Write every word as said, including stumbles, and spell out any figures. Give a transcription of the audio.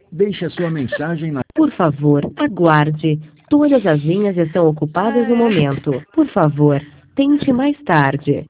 Deixe a sua mensagem na... Por favor, aguarde. Todas as linhas estão ocupadas no momento. Por favor, tente mais tarde.